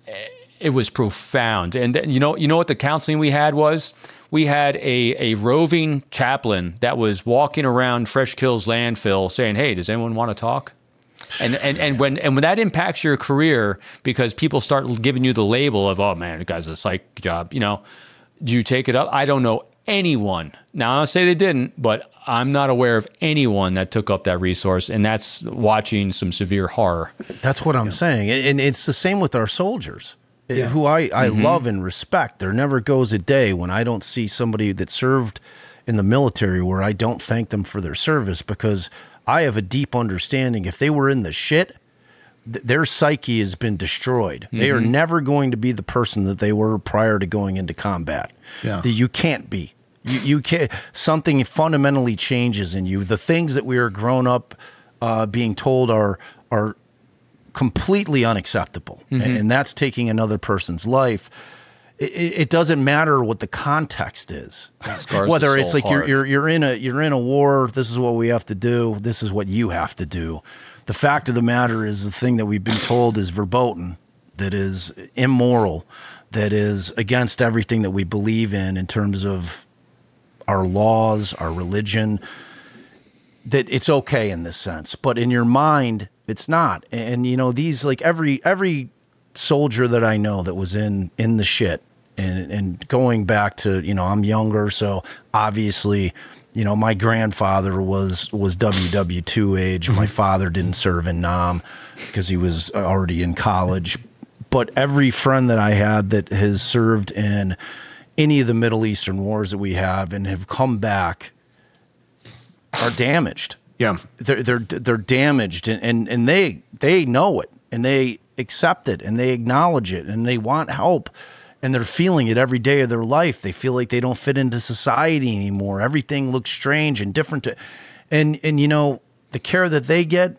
It was profound. And you know, you know what the counseling we had was? We had a, a roving chaplain that was walking around Fresh Kills landfill saying, hey, does anyone want to talk? And and and when and when that impacts your career because people start giving you the label of, oh man, the guy's a psych job, you know, do you take it up? I don't know anyone. Now, I'll say they didn't, but I'm not aware of anyone that took up that resource, and that's watching some severe horror. That's what I'm saying. And, and it's the same with our soldiers. Yeah. Who I, I Mm-hmm. love and respect. There never goes a day when I don't see somebody that served in the military where I don't thank them for their service because I have a deep understanding. If they were in the shit, th- their psyche has been destroyed. Mm-hmm. They are never going to be the person that they were prior to going into combat. Yeah. That you can't be. You, you can't. Something fundamentally changes in you. The things that we are grown up uh, being told are are completely unacceptable, mm-hmm. and, and that's taking another person's life. It, it doesn't matter what the context is, whether it's like you're, you're you're in a you're in a war. This is what we have to do. This is what you have to do. The fact of the matter is, the thing that we've been told is verboten, that is immoral, that is against everything that we believe in in terms of our laws, our religion. That it's okay in this sense, but in your mind, it's not. And, and you know, these like every every. soldier that I know that was in in the shit, and and going back to, you know, I'm younger, so obviously, you know, my grandfather was was W W two age. My father didn't serve in Nam because he was already in college. But every friend that I had that has served in any of the Middle Eastern wars that we have and have come back are damaged. Yeah, they're they're they're damaged, and and, and they they know it, and they accept it, and they acknowledge it, and they want help, and they're feeling it every day of their life. They feel like they don't fit into society anymore. Everything looks strange and different to, and and you know, the care that they get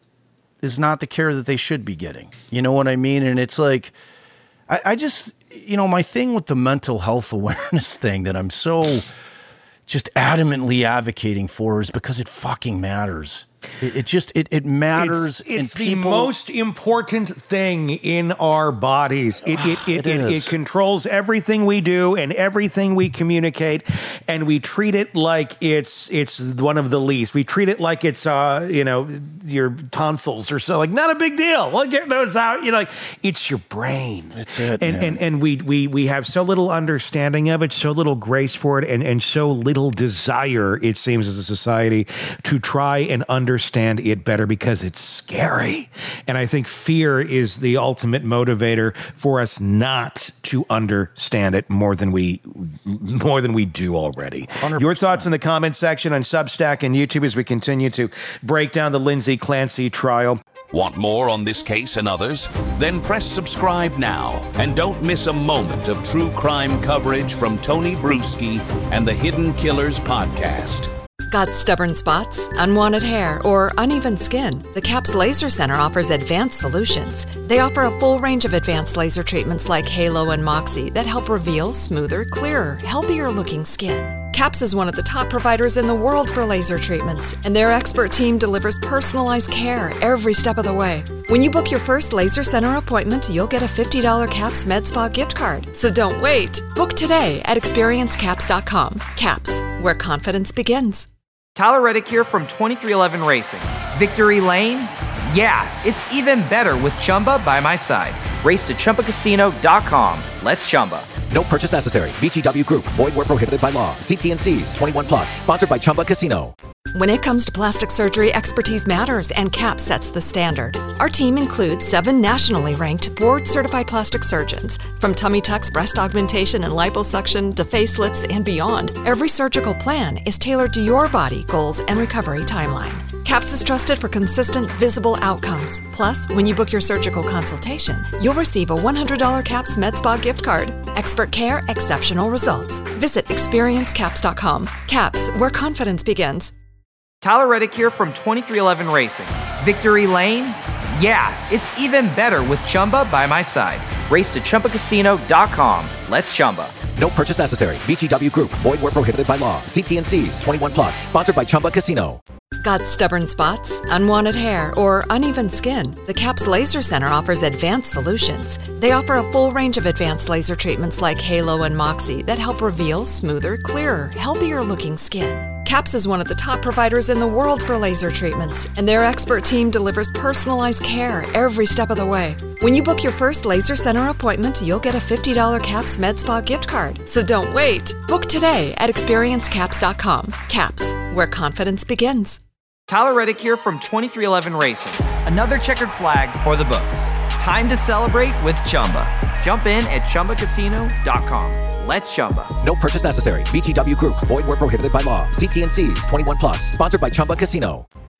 is not the care that they should be getting. You know what I mean? And it's like, I, I just, you know, my thing with the mental health awareness thing that I'm so just adamantly advocating for is because it fucking matters. It, it just, it, it matters. It's, it's and the people, most important thing in our bodies. It, it, it, it, it, is. it controls everything we do and everything we communicate. And we treat it like it's, it's one of the least. We treat it like it's, uh, you know, your tonsils or so, like not a big deal. We'll get those out. You know, like it's your brain. That's it. And, man. and, and we, we, we have so little understanding of it, so little grace for it, and, and so little desire, it seems, as a society to try and understand understand it better because it's scary. And I think fear is the ultimate motivator for us not to understand it more than we more than we do already. one hundred percent. Your thoughts in the comment section on Substack and YouTube as we continue to break down the Lindsay Clancy trial. Want more on this case and others? Then press subscribe now and don't miss a moment of true crime coverage from Tony Bruschi and the Hidden Killers podcast. Got stubborn spots, unwanted hair, or uneven skin? The CAPS Laser Center offers advanced solutions. They offer a full range of advanced laser treatments like Halo and Moxie that help reveal smoother, clearer, healthier-looking skin. CAPS is one of the top providers in the world for laser treatments, and their expert team delivers personalized care every step of the way. When you book your first Laser Center appointment, you'll get a fifty dollars CAPS MedSpa gift card. So don't wait. Book today at experience caps dot com. CAPS, where confidence begins. Tyler Reddick here from twenty-three eleven Racing. Victory Lane? Yeah, it's even better with Chumba by my side. Race to Chumba Casino dot com. Let's Chumba. No purchase necessary. V G W Group. Void where prohibited by law. See T N Cs. twenty-one plus. Sponsored by Chumba Casino. When it comes to plastic surgery, expertise matters, and CAPS sets the standard. Our team includes seven nationally ranked, board-certified plastic surgeons. From tummy tucks, breast augmentation, and liposuction to facelifts and beyond, every surgical plan is tailored to your body, goals, and recovery timeline. CAPS is trusted for consistent, visible outcomes. Plus, when you book your surgical consultation, you'll receive a one hundred dollars CAPS MedSpa gift card. Expert care, exceptional results. Visit experience caps dot com. CAPS, where confidence begins. Tyler Reddick here from twenty-three eleven Racing. Victory Lane? Yeah, it's even better with Chumba by my side. Race to Chumba Casino dot com. Let's Chumba. No purchase necessary. V G W Group. Void where prohibited by law. See T N Cs. twenty-one plus. Sponsored by Chumba Casino. Got stubborn spots, unwanted hair, or uneven skin? The CAPS Laser Center offers advanced solutions. They offer a full range of advanced laser treatments like Halo and Moxie that help reveal smoother, clearer, healthier-looking skin. CAPS is one of the top providers in the world for laser treatments, and their expert team delivers personalized care every step of the way. When you book your first Laser Center appointment, you'll get a fifty dollars CAPS MedSpa gift card. So don't wait. Book today at experience caps dot com. CAPS, where confidence begins. Tyler Reddick here from twenty-three eleven Racing. Another checkered flag for the books. Time to celebrate with Chumba. Jump in at Chumba Casino dot com. Let's Chumba. No purchase necessary. V G W Group. Void where prohibited by law. See T N Cs. twenty-one plus. Sponsored by Chumba Casino.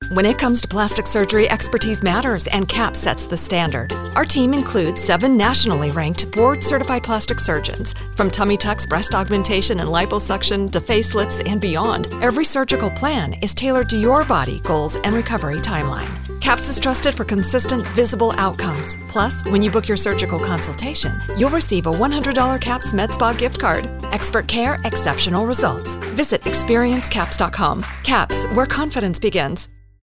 When it comes to plastic surgery, expertise matters, and CAPS sets the standard. Our team includes seven nationally ranked, board-certified plastic surgeons. From tummy tucks, breast augmentation, and liposuction to facelifts and beyond, every surgical plan is tailored to your body, goals, and recovery timeline. CAPS is trusted for consistent, visible outcomes. Plus, when you book your surgical consultation, you'll receive a one hundred dollars CAPS MedSpa gift card. Expert care, exceptional results. Visit experience caps dot com. CAPS, where confidence begins.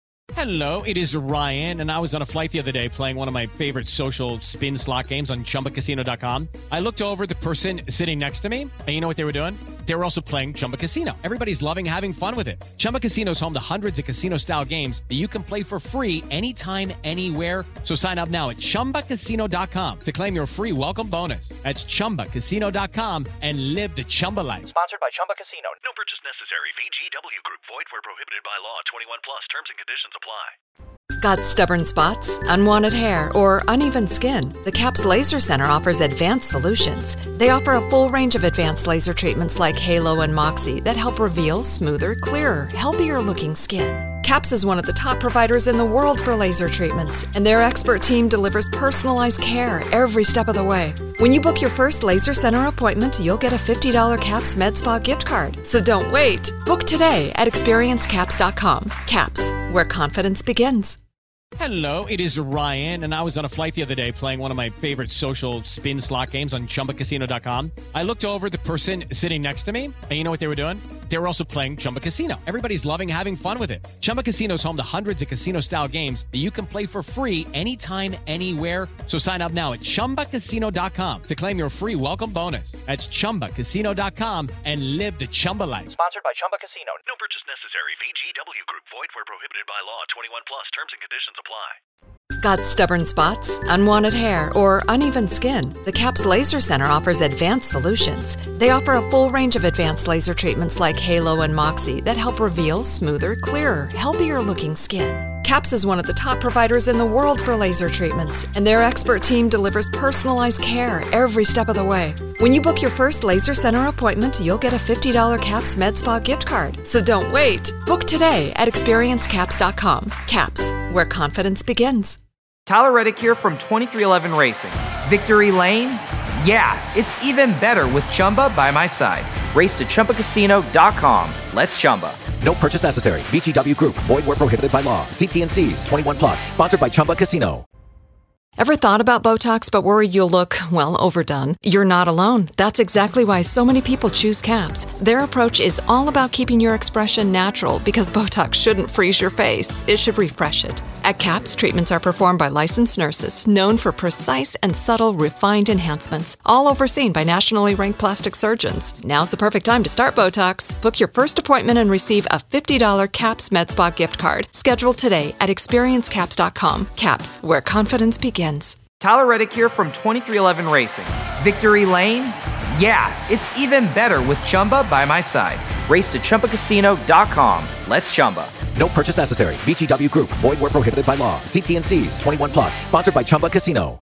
Hello, it is Ryan, and I was on a flight the other day playing one of my favorite social spin slot games on chumba casino dot com. I looked over at the person sitting next to me, and you know what they were doing? They were also playing Chumba Casino. Everybody's loving having fun with it. Chumba Casino is home to hundreds of casino-style games that you can play for free anytime, anywhere. So sign up now at chumba casino dot com to claim your free welcome bonus. That's chumba casino dot com and live the Chumba life. Sponsored by Chumba Casino. No purchase necessary. V G W Group. Void where prohibited by law. twenty-one plus. Terms and conditions apply. Got stubborn spots, unwanted hair, or uneven skin? The CAPS Laser Center offers advanced solutions. They offer a full range of advanced laser treatments like Halo and Moxie that help reveal smoother, clearer, healthier-looking skin. CAPS is one of the top providers in the world for laser treatments, and their expert team delivers personalized care every step of the way. When you book your first Laser Center appointment, you'll get a fifty dollars CAPS MedSpa gift card. So don't wait. Book today at experience caps dot com. CAPS, where confidence begins. Hello, it is Ryan, and I was on a flight the other day playing one of my favorite social spin slot games on chumba casino dot com. I looked over at the person sitting next to me, and you know what they were doing? They were also playing Chumba Casino. Everybody's loving having fun with it. Chumba Casino is home to hundreds of casino-style games that you can play for free anytime, anywhere. So sign up now at chumba casino dot com to claim your free welcome bonus. That's chumba casino dot com and live the Chumba life. Sponsored by Chumba Casino. No purchase necessary. V G W Group. Void where prohibited by law. twenty-one plus. Terms and conditions apply. Got stubborn spots, unwanted hair, or uneven skin? The CAPS Laser Center offers advanced solutions. They offer a full range of advanced laser treatments like Halo and Moxie that help reveal smoother, clearer, healthier-looking skin. CAPS is one of the top providers in the world for laser treatments, and their expert team delivers personalized care every step of the way. When you book your first Laser Center appointment, you'll get a fifty dollars CAPS MedSpa gift card. So don't wait. Book today at experience caps dot com. CAPS, where confidence begins. Tyler Reddick here from twenty-three eleven Racing. Victory Lane? Yeah, it's even better with Chumba by my side. Race to chumba casino dot com. Let's Chumba. No purchase necessary. V G W Group. Void where prohibited by law. See T and C's. twenty-one plus. Sponsored by Chumba Casino. Ever thought about Botox but worried you'll look, well, overdone? You're not alone. That's exactly why so many people choose CAPS. Their approach is all about keeping your expression natural because Botox shouldn't freeze your face. It should refresh it. At CAPS, treatments are performed by licensed nurses known for precise and subtle refined enhancements, all overseen by nationally ranked plastic surgeons. Now's the perfect time to start Botox. Book your first appointment and receive a fifty dollars CAPS MedSpa gift card. Schedule today at experience caps dot com. CAPS, where confidence begins. Tyler Reddick here from twenty-three eleven Racing. Victory Lane? Yeah, it's even better with Chumba by my side. Race to chumba casino dot com. Let's Chumba. No purchase necessary. V G W Group. Void where prohibited by law. See T and C's. twenty-one plus. Sponsored by Chumba Casino.